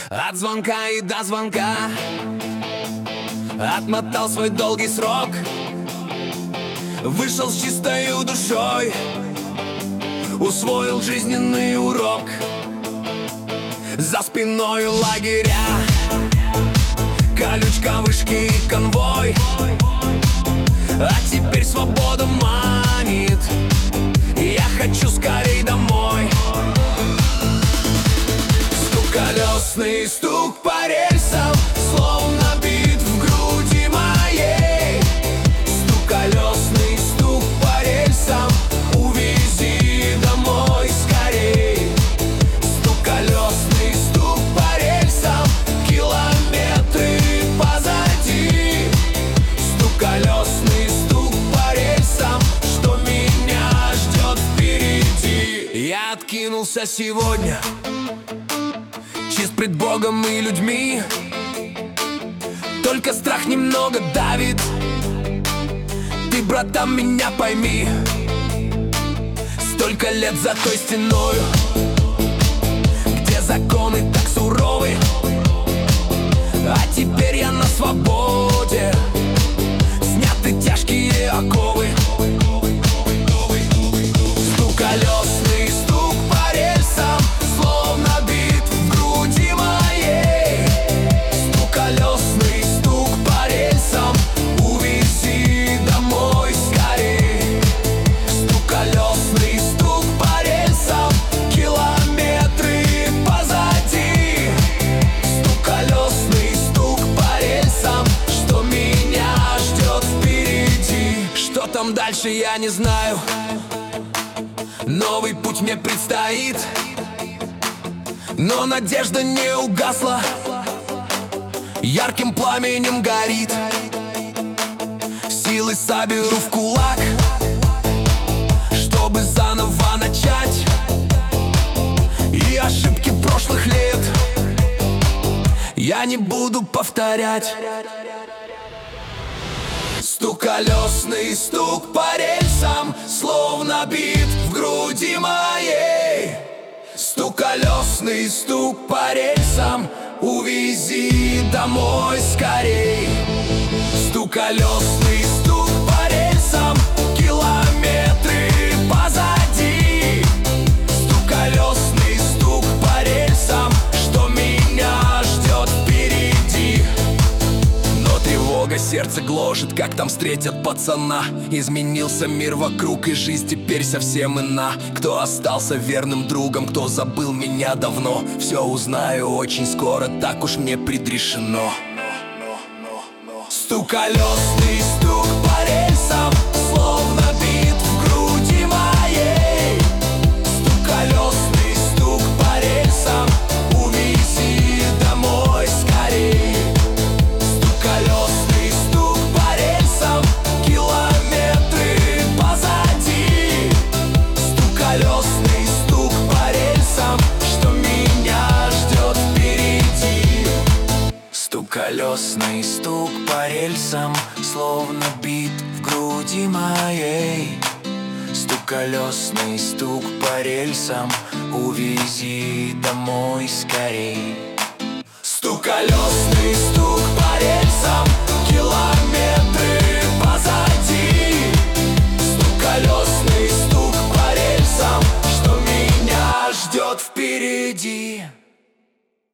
От звонка и до звонка отмотал свой долгий срок, вышел с чистою душой, усвоил жизненный урок. За спиной лагеря, колючка, вышки и конвой, а теперь свобода манит, я хочу скорей домой. Стук колесный, стук по рельсам, словно бит в груди моей. Стук колесный, стук по рельсам, увези домой скорей. Стук колесный, стук по рельсам, километры позади. Стук колесный, стук по рельсам, что меня ждет впереди. Я откинулся сегодня, чист пред Богом и людьми, только страх немного давит. Ты, братан, меня пойми. Столько лет за той стеною, где законы так суровы, а теперь я на свободе, сняты тяжкие оковы. Стук колесный, стук по рельсам, словно бит в груди моей. Стук колесный, стук по рельсам, увези домой скорей. Стук колесный, стук по рельсам, километры позади. Стук колесный, стук по рельсам, что меня ждет впереди. Что там дальше, я не знаю, новый путь мне предстоит, но надежда не угасла, ярким пламенем горит. Силы соберу в кулак, чтобы заново начать, и ошибки прошлых лет я не буду повторять. Стук колесный, стук по рельсам, словно бит в груди моей. Стук колесный, стук по рельсам, увези домой скорей. Стук колесный, стук по рельсам, километры позади. Стук колесный, стук по рельсам, что меня ждет впереди. Но тревога сердце гложет, как там встретят пацана. Изменился мир вокруг, и жизнь теперь совсем ина. Кто остался верным другом, кто забыл меня давно, все узнаю очень скоро, так уж мне предрешено. Стук колесный, стук по рельсам, словно бит в груди моей. Стук колесный, стук по рельсам, увези домой скорей. Стук колесный, стук по рельсам, километры позади. Стук колесный, стук по рельсам, что меня ждет впереди. Стук колесный, стук по рельсам, словно бит в груди моей. Стук колесный, стук по рельсам, увези домой скорей. Стук колесный.